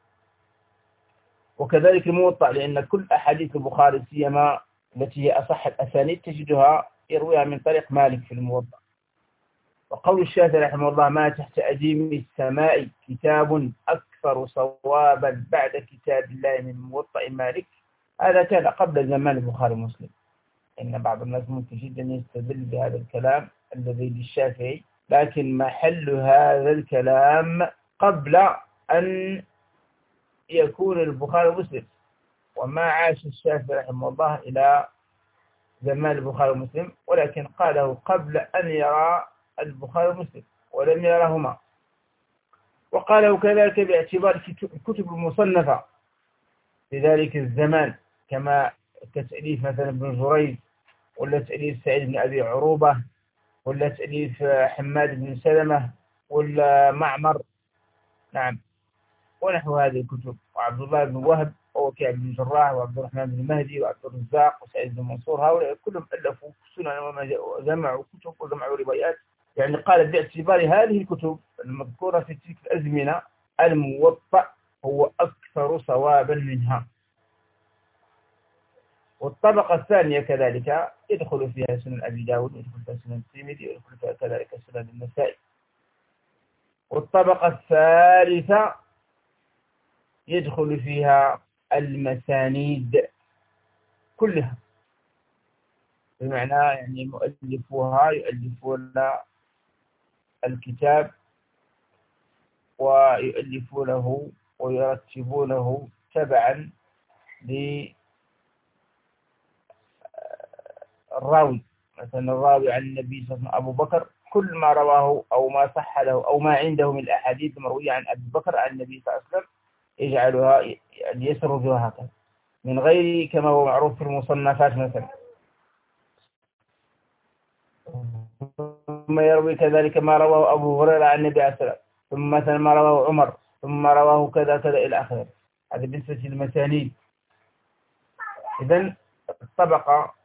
وكذلك الموطأ لأن كل أحاديث البخاري سيما التي هي أصح الأسانيد تجدها يرويها من طريق مالك في الموطأ. وقول الشافعي رحمه الله: ما تحت أديم السماء كتاب أكثر صوابا بعد كتاب الله من موطأ مالك، هذا كان قبل زمان البخاري ومسلم. إن بعض الناس ممكن جدا يستدل بهذا الكلام الذي للشافعي، لكن محل هذا الكلام قبل أن يكون البخاري ومسلم، وما عاش الشافعي رحمه الله إلى زمان البخاري ومسلم، ولكن قاله قبل أن يرى البخاري ومسلم ولم يرهما. وقاله كذلك باعتبار الكتب المصنفة في ذلك الزمان، كما كتأليف مثلا ابن جريج، ولا تأليف سعيد بن أبي عروبة، ولا تأليف حماد بن سلمة، ولا معمر، نعم، ونحو هذه الكتب، وعبد الله بن وهب ووكيع بن جراح وعبد الرحمن بن مهدي وعبد الرزاق وسعيد بن منصور، هؤلاء كلهم ألفوا سنن وجمعوا كتب وجمعوا روايات. يعني قال باعتبار هذه الكتب المذكورة في تلك الأزمنة الموطأ هو أكثر صوابا منها. والطبقة الثانية كذلك يدخل فيها سنن أبي داود، ويدخل فيها سنن الترمذي، ويدخل فيها كذلك سنن النسائي. والطبقة الثالثة يدخل فيها المسانيد كلها، بمعنى يعني مؤلفوها يؤلفون الكتاب ويؤلفونه ويرتبونه تبعا للراوي. مثلا الراوي عن النبي صلى الله عليه وسلم أبو بكر، كل ما رواه أو ما صح له أو ما عنده من الأحاديث المروية عن أبي بكر عن النبي صلى الله عليه وسلم يجعلها يعني يسردها هكذا من غير كما هو معروف في المصنفات مثلا. ثم يروي كذلك ما رواه أبو هريرة عن النبي عليه الصلاة والسلام، ثم مثلا ما رواه عمر، ثم رواه كذا كذا إلى آخره. هذا بالنسبة للمسانيد. إذن الطبقة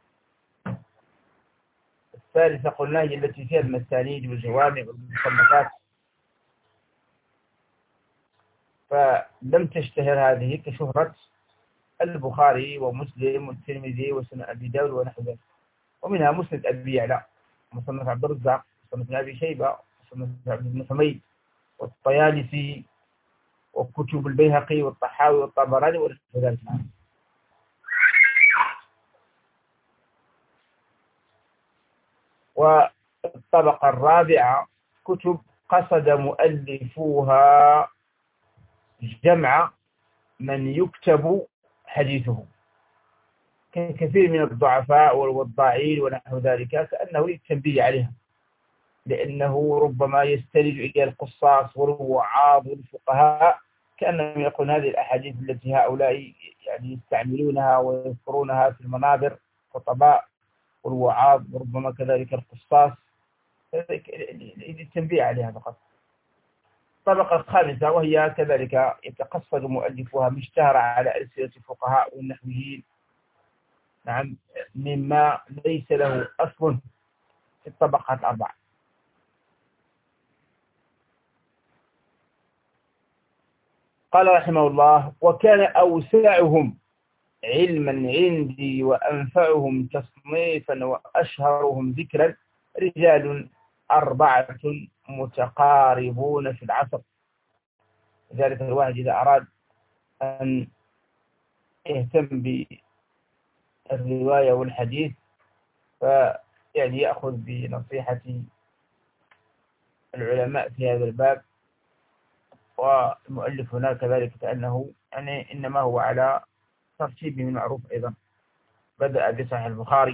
الثالثة قلنا هي التي فيها المسانيد والجوامع والمصنفات. لم تشتهر هذه كشهرة البخاري ومسلم والترمذي وسنن أبي داود ونحو ذلك. ومنها مسند أبي يعلى، مصنف عبد الرزاق، مصنف أبي شيبة، مصنف عبد بن حميد، والطيالسي، وكتب البيهقي والطحاوي والطبراني ونحو ذلك. والطبقة الرابعة كتب قصد مؤلفوها جمع من يكتب حديثه كثير من الضعفاء والوضاعين ونحو ذلك، كأنه للتنبيه عليها، لأنه ربما يستند إلى القصاص والوعاظ والفقهاء كأنهم يقولون هذه الأحاديث التي هؤلاء يعني يستعملونها ويذكرونها في المنابر، الخطباء والوعاظ وربما كذلك القصاص، للتنبيه عليها فقط. الطبقة الخامسة وهي كذلك يتقصد مؤلفها ما اشتهر على ألسنة الفقهاء والنحويين، نعم، مما ليس له أصل في الطبقات الأربعة. قال رحمه الله: وكان أوسعهم علما عندي وأنفعهم تصنيفا وأشهرهم ذكرا رجال أربعة متقاربون في العصر. لذلك الواحد إذا أراد أن يهتم بالرواية والحديث فيعني يأخذ بنصيحة العلماء في هذا الباب. والمؤلف هنا كذلك كأنه يعني إنما هو على ترتيب المعروف أيضا، بدأ بصحيح البخاري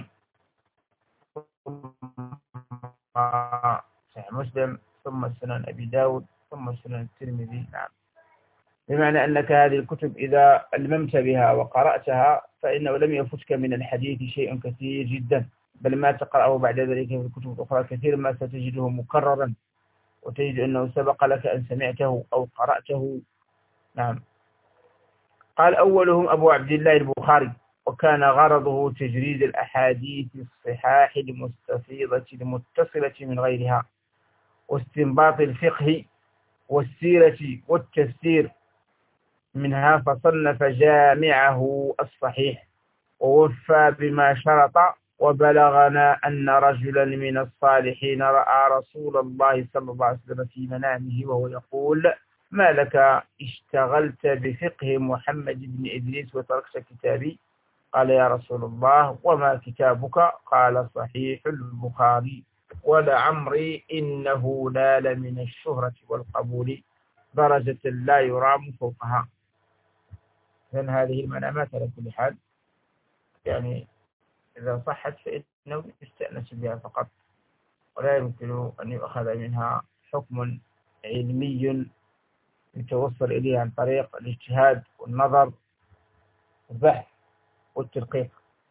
ثم صحيح مسلم ثم سنن أبي داود ثم سنن الترمذي. نعم، بمعنى أنك هذه الكتب إذا ألممت بها وقرأتها فإنه لم يفتك من الحديث شيء كثير جدا، بل ما تقرأه بعد ذلك في الكتب الأخرى كثير ما ستجده مكررا، وتجد أنه سبق لك أن سمعته أو قرأته. نعم. قال: أولهم أبو عبد الله البخاري، وكان غرضه تجريد الأحاديث الصحاح المستفيضة المتصلة من غيرها، واستنباط الفقه والسيرة والتفسير منها، فصنف جامعه الصحيح ووفى بما شرط. وبلغنا أن رجلا من الصالحين رأى رسول الله صلى الله عليه وسلم في منامه وهو يقول: ما لك اشتغلت بفقه محمد بن إدريس وتركت كتابي؟ قال: يا رسول الله وما كتابك؟ قال: صحيح البخاري. ولعمري إنه نال من الشهرة والقبول درجة لا يرام فوقها. لأن هذه المنامات على كل حال يعني إذا صحت فإنه يستأنس بها فقط، ولا يمكن أن يؤخذ منها حكم علمي يتوصل إليه عن طريق الاجتهاد والنظر والبحث والتدقيق.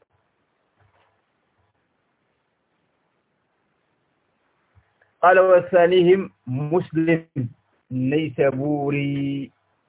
قال: والثانيهم مسلم النيسابوري.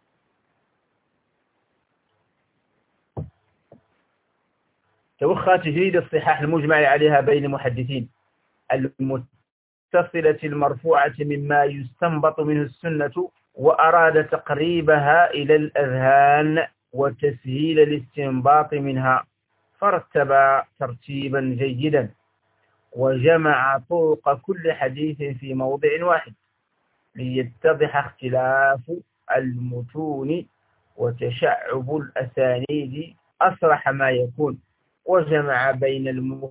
توخى تجريد الصحاح المجمع عليها بين المحدثين المتصلة المرفوعة مما يستنبط منه السنة، وأراد تقريبها إلى الأذهان وتسهيل الاستنباط منها، فرتب ترتيبا جيدا، وجمع طرق كل حديث في موضع واحد ليتضح اختلاف المتون وتشعب الأسانيد أصرح ما يكون، وجمع بين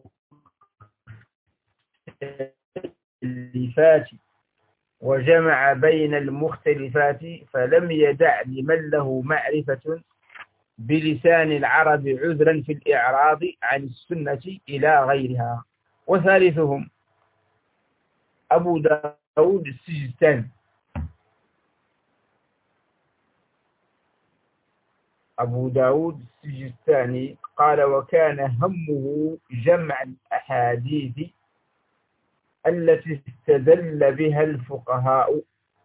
المختلفات وجمع بين المختلفات فلم يدع لمن له معرفة بلسان العرب عذرا في الإعراض عن السنة إلى غيرها. وثالثهم أبو داود السجستاني. أبو داود السجستاني قال: وكان همه جمع الأحاديث التي استدل بها الفقهاء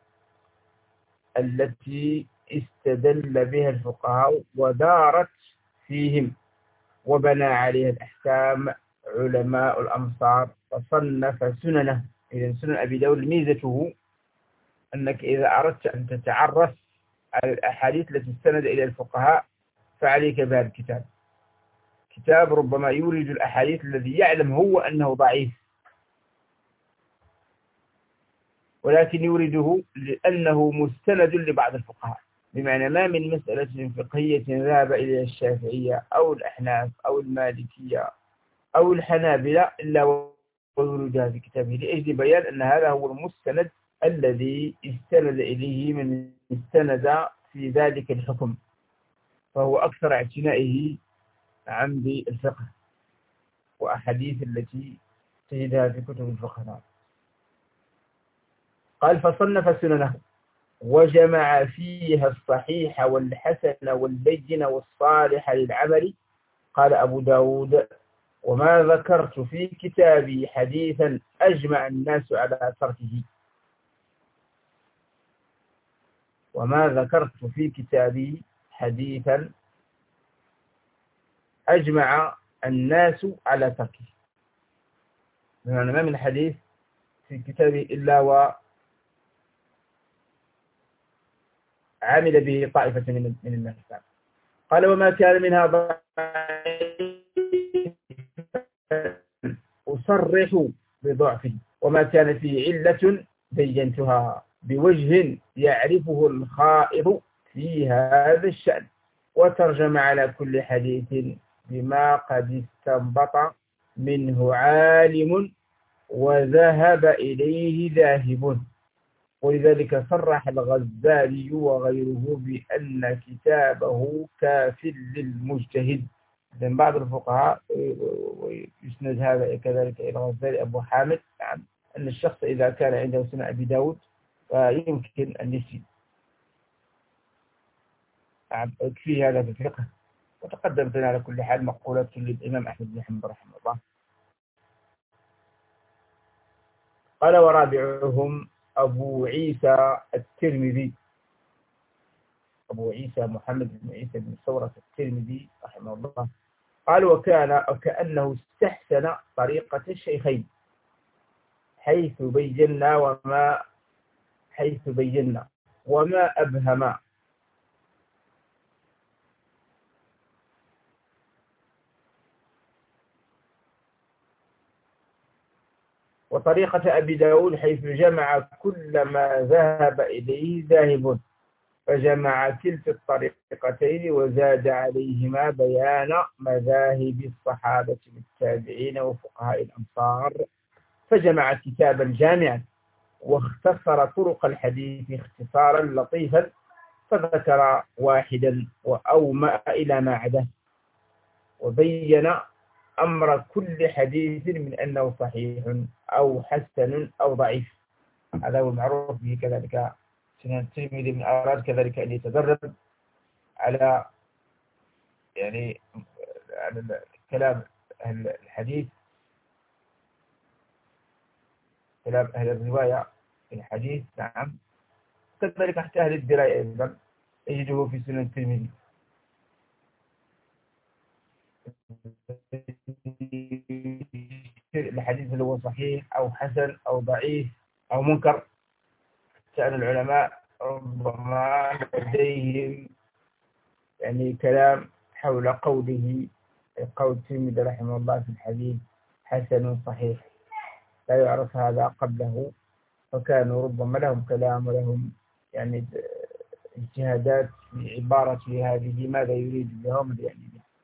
التي استدل بها الفقهاء ودارت فيهم، وبنى عليها الأحكام علماء الأمصار، فصنف سننه. إذن سنن أبي داود ميزته أنك إذا أردت أن تتعرف على الأحاديث التي استند إلى الفقهاء فعليك بهذا الكتاب. كتاب ربما يورد الأحاديث الذي يعلم هو أنه ضعيف، ولكن يورده لأنه مستند لبعض الفقهاء، بمعنى ما من مسألة فقهية ذهب إلى الشافعية أو الأحناف أو المالكية أو الحنابلة إلا ويوردها في كتابه، لأجل بيان أن هذا هو المستند الذي استند إليه من استند في ذلك الحكم، فهو أكثر اعتنائه عن بالفقه وأحاديث التي تجدها في كتب الفقه. قال فصنف سننه وجمع فيها الصحيح والحسن والبين والصالح للعمل. قال أبو داود وما ذكرت في كتابي حديثا أجمع الناس على تركه وما ذكرت في كتابي حديثا أجمع الناس على تركه، بمعنى ما من حديث في كتابي إلا وعمل به طائفة من من الناس. قال وما كان منها أصرح بضعفه وما كان فيه علة بينتها بوجه يعرفه الخائض في هذا الشأن، وترجم على كل حديث بما قد استنبط منه عالم وذهب إليه ذاهب. ولذلك صرح الغزالي وغيره بأن كتابه كاف للمجتهد. لأن بعض الفقهاء يسند هذا كذلك إلى الغزالي أبو حامد عن أن الشخص إذا كان عنده سنة أبي داود فيمكن أن يسي في هذا في الفقه. وتقدمت على كل حال مقولات للإمام أحمد بن حنبل رحمه الله. قال ورابعهم أبو عيسى الترمذي، أبو عيسى محمد بن عيسى بن ثورة الترمذي رحمه الله. قال وكان وكأنه استحسن طريقة الشيخين حيث بينا وما حيث بينا وما أبهم، وطريقة أبي داود حيث جمع كل ما ذهب إليه ذاهب، فجمع كلتا الطريقتين وزاد عليهما بيان مذاهب الصحابة والتابعين وفقهاء الأمصار، فجمع كتابا جامعا واختصر طرق الحديث اختصارا لطيفا، فذكر واحدا وأومأ إلى ما عداه، وبين أمر كل حديث من أنه صحيح أو حسن أو ضعيف. هذا هو المعروف به. كذلك سنن الترمذي من أراد كذلك أن يتدرب على يعني على كلام أهل الحديث، كلام أهل الرواية في الحديث. نعم. كذلك حتى أهل الدراية أيضا يجده في سنن الترمذي. الحديث اللي هو صحيح أو حسن أو ضعيف أو منكر. كان العلماء ربما لديهم يعني كلام حول قوله قول الترمذي رحمه الله في الحديث حسن صحيح، لا يعرف هذا قبله، فكانوا ربما لهم كلام ولهم يعني اجتهادات في عبارة هذه ماذا يريد بهم يعني.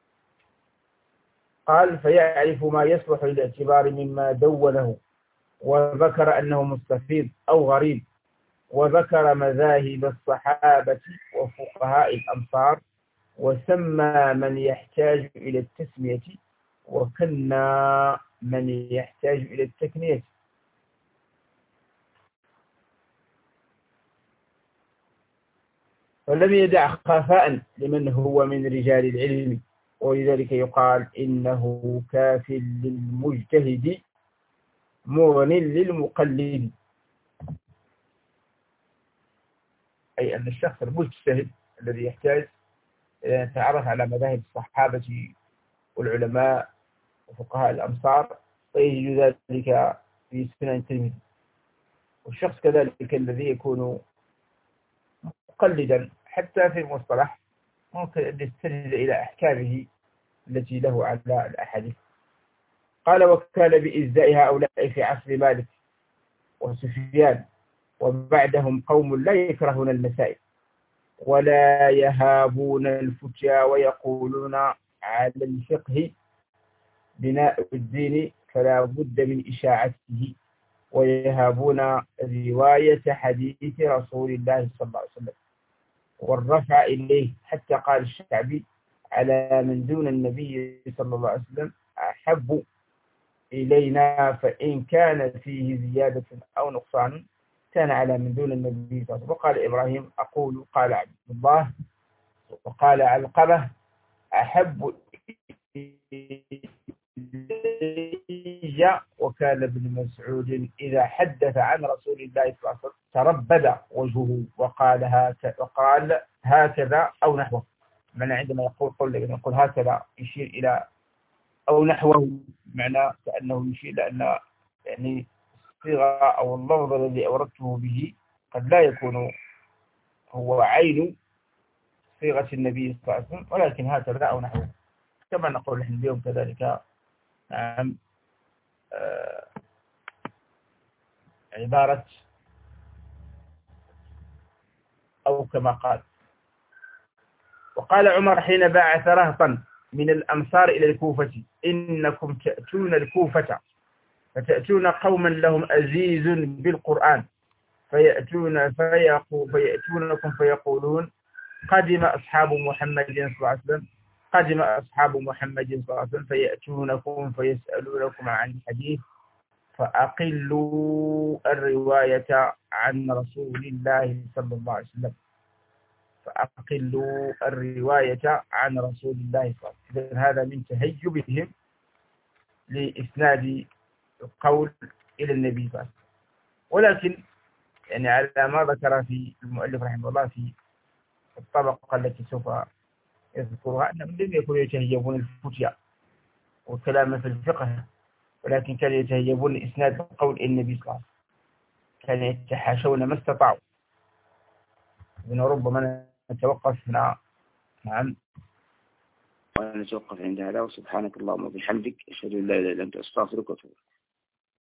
قال فيعرف ما يصلح للاعتبار مما دونه، وذكر أنه مستفيض أو غريب، وذكر مذاهب الصحابة وفقهاء الأمصار، وسمى من يحتاج إلى التسمية، وكنا من يحتاج إلى التكنية. ولم يدع خفاء لمن هو من رجال العلم، ولذلك يقال إنه كاف للمجتهد مغن للمقلد، أي أن الشخص المجتهد الذي يحتاج أن يتعرف على مذاهب الصحابة والعلماء وفقهاء الأمصار ويجد ذلك في سنن الترمذي. والشخص كذلك الذي يكون مقلدا حتى في المصطلح ممكن أن يستند إلى أحكامه التي له على الأحاديث. قال وكان بإزاء هؤلاء في عصر مالك وسفيان وبعدهم قوم لا يكرهون المسائل ولا يهابون الفتيا ويقولون على الفقه بناء الدين فلا بد من إشاعته ويهابون رواية حديث رسول الله صلى الله عليه وسلم والرفع إليه، حتى قال الشعبي على من دون النبي صلى الله عليه وسلم أحب إلينا فإن كان فيه زيادة أو نقصان كان على من دون النبي صلى الله عليه وسلم. وقال إبراهيم أقول قال عبد الله وقال علقمة أحب إلي. وكان ابن مسعود إذا حدث عن رسول الله صلى الله عليه وسلم تربد وجهه وقال هكذا وقال هكذا أو نحوه. معنى عندما يقول قول يقول هكذا يشير إلى أو نحوه، معنى كأنه يشير لأن يعني الصيغة أو اللفظ الذي أوردته به قد لا يكون هو عين صيغة النبي صلى الله عليه وسلم، ولكن هكذا أو نحوه، كما نقول نحن اليوم كذلك. نعم. آه عبارة أو كما قال. وقال عمر حين بعث رهطا من الأمصار إلى الكوفة إنكم تأتون الكوفة فتأتون قوما لهم أزيز بالقرآن فيأتون فيقو فيأتونكم فيقولون قدم أصحاب محمد صلى الله عليه وسلم قدم أصحاب محمد صلى الله عليه وسلم فيأتونكم فيسألونكم عن الحديث فأقلوا الرواية عن رسول الله صلى الله عليه وسلم فأقلوا الرواية عن رسول الله صلى الله عليه وسلم. إذن هذا من تهيبهم لإسناد القول إلى النبي صلى الله عليه وسلم. ولكن يعني على ما ذكر في المؤلف رحمه الله في الطبقة التي سوف يذكرها أنهم لم يكونوا يتهيبون الفتيا والكلام في الفقه، ولكن كانوا يتهيبون إسناد قول النبي صلى الله عليه وسلم، كانوا يتحاشون ما استطاعوا. إذن ربما نتوقف هنا. نعم. ونتوقف عند هذا، وسبحانك اللهم وبحمدك أشهد أن لا إله إلا أنت أستغفرك وأتوب إليك.